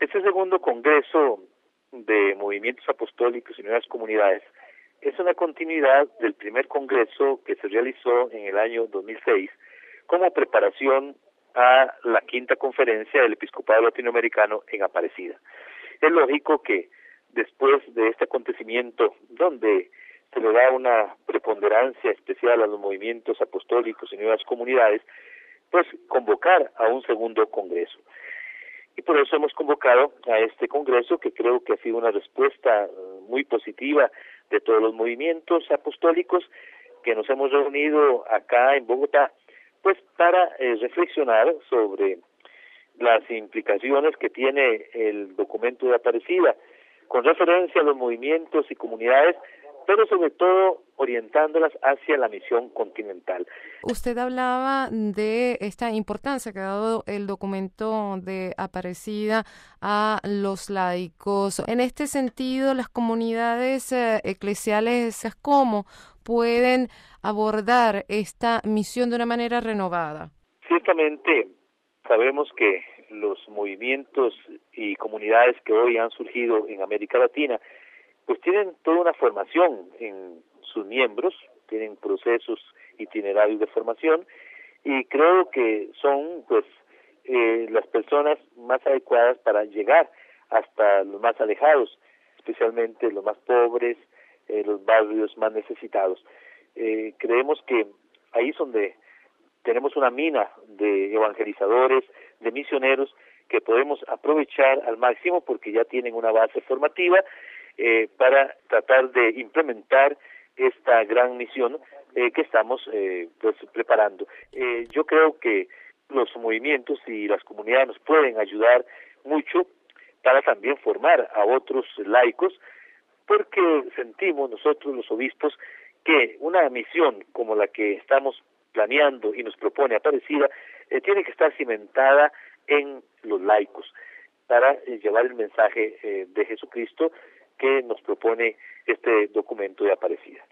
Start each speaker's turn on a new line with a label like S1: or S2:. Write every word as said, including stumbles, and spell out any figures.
S1: Este segundo Congreso de Movimientos Apostólicos y Nuevas Comunidades es una continuidad del primer Congreso que se realizó en el año dos mil seis como preparación a la quinta conferencia del Episcopado Latinoamericano en Aparecida. Es lógico que después de este acontecimiento, donde se le da una preponderancia especial a los movimientos apostólicos y nuevas comunidades, pues convocar a un segundo Congreso. Y por eso hemos convocado a este Congreso, que creo que ha sido una respuesta muy positiva de todos los movimientos apostólicos que nos hemos reunido acá en Bogotá, pues para eh, reflexionar sobre las implicaciones que tiene el documento de Aparecida, con referencia a los movimientos y comunidades, pero sobre todo orientándolas hacia la misión continental.
S2: Usted hablaba de esta importancia que ha dado el documento de Aparecida a los laicos. En este sentido, las comunidades eh, eclesiales, ¿cómo pueden abordar esta misión de una manera renovada?
S1: Ciertamente, sabemos que los movimientos y comunidades que hoy han surgido en América Latina pues tienen toda una formación en sus miembros, tienen procesos itinerarios de formación, y creo que son pues eh, las personas más adecuadas para llegar hasta los más alejados, especialmente los más pobres, eh, los barrios más necesitados. Eh, creemos que ahí es donde tenemos una mina de evangelizadores, de misioneros, que podemos aprovechar al máximo porque ya tienen una base formativa, Eh, para tratar de implementar esta gran misión eh, que estamos eh, pues preparando. Eh, yo creo que los movimientos y las comunidades nos pueden ayudar mucho para también formar a otros laicos, porque sentimos nosotros los obispos que una misión como la que estamos planeando y nos propone Aparecida eh, tiene que estar cimentada en los laicos para eh, llevar el mensaje eh, de Jesucristo que nos propone este documento de Aparecida.